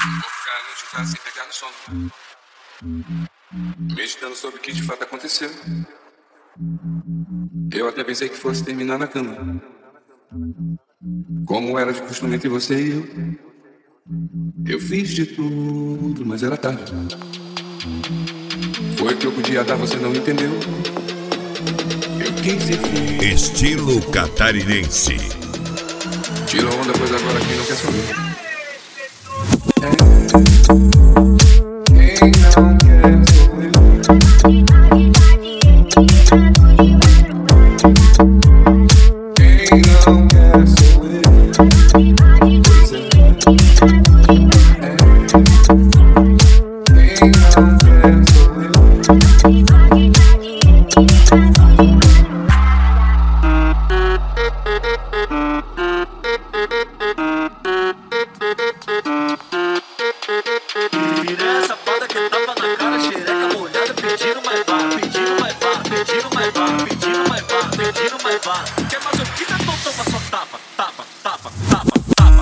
ficar a noite em casa sem pegar no sono, meditando sobre o que de fato aconteceu. Eu até pensei que fosse terminar na cama, como era de costume entre você e eu. Eu fiz de tudo, mas era tarde. Foi o que eu podia dar, você não entendeu. Eu quis e fiz. Estilo catarinense. Tira onda, pois agora quem não quer saber. Quem não quer sou eu. Quem não quer sou eu. Pois é. Quem não quer sou eu. Quer mais um quis, então toma só tapa, tapa, tapa, tapa,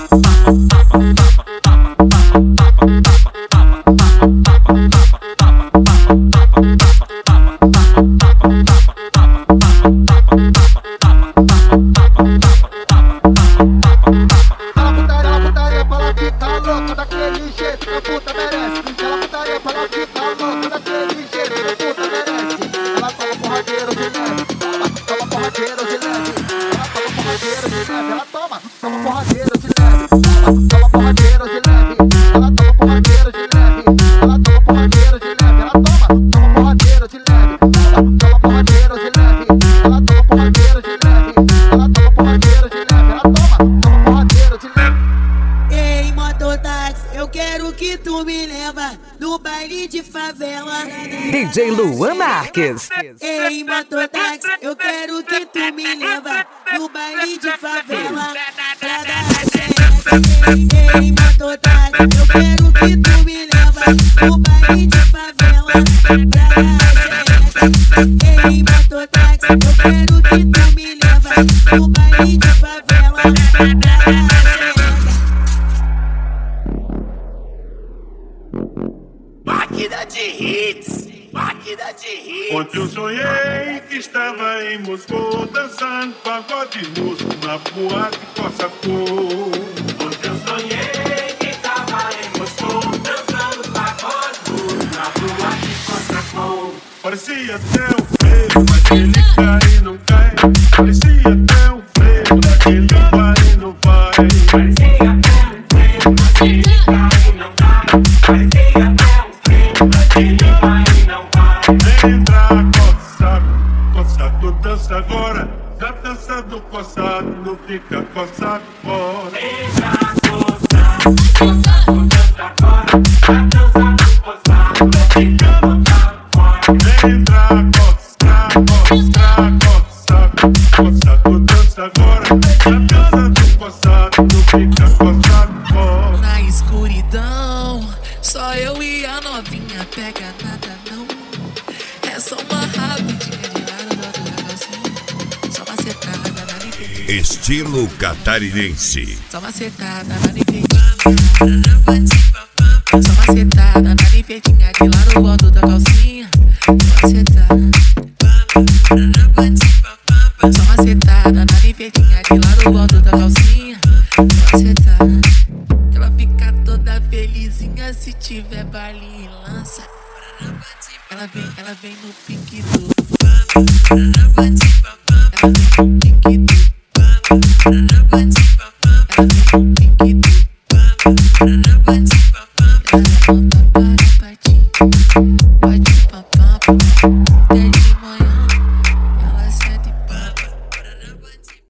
putaria pra ela ficar louca daquele jeito que a puta merece. Ela putaria pra ela ficar louca daquele jeito que a puta merece. Ela toma porradeiro de leve, toma porradeiro de leve. Ela toma porradeiro de leve, ela toma porradeiro de leve. Toma porradeiro de leve, ela toma porradeiro de leve. Ela toma porradeiro de leve, ela toma porradeiro de leve. Toma porradeiro de leve, ela toma porradeiro de leve. Ela toma porradeiro de leve, ela toma porradeiro de leve. Ei, mototáxi, eu quero que tu me leva no baile de favela. DJ Luan Marques. Ei, mototáxi, eu quero que tu me leva no baile de favela. Pra dar a xereca. Ei, mototáxi, eu quero que tu me leva no baile de favela. Pra dar a xereca. Ei, mototáxi, eu quero que tu me leva no baile de favela. Pra dar a xereca. máquina de hits, máquina de hits. Ontem eu sonhei que estava em Moscou dançando pagode russo na boate Cossacô. Ontem eu sonhei que estava em Moscou dançando pagode russo na boate Cossacô. Parecia até um freio, mas ele cai e não cai. Parecia até um freio, mas ele vai e não vai. Parecia até um freio, mas ele cai e não cai. Parecia até um freio, mas ele vai e não vai. Vem entrar coçado, coçado dança agora. Já dançando coçado, não fica coçado fora. Entra coçado, coçado dança agora. Já dançando coçado, não fica coçado fora. Vem entrar coçado, coçado dança agora. Já dançando coçado, não fica coçado fora. Na escuridão, só eu e a novinha, pega nada não. É só uma rapidinha de lado do outro calcinha. Só uma setada na limpedinha. Estilo catarinense. Só uma setada na limpedinha. Só uma setada na limpedinha de lá no alto da calcinha. Só uma setada. Só uma setada na limpedinha de lá no alto da calcinha. Só uma setada. Ela fica toda felizinha se tiver baile e lança. Ela vem no pique do. Ela vem no pique do. Ela vem no pique do. Ela não tá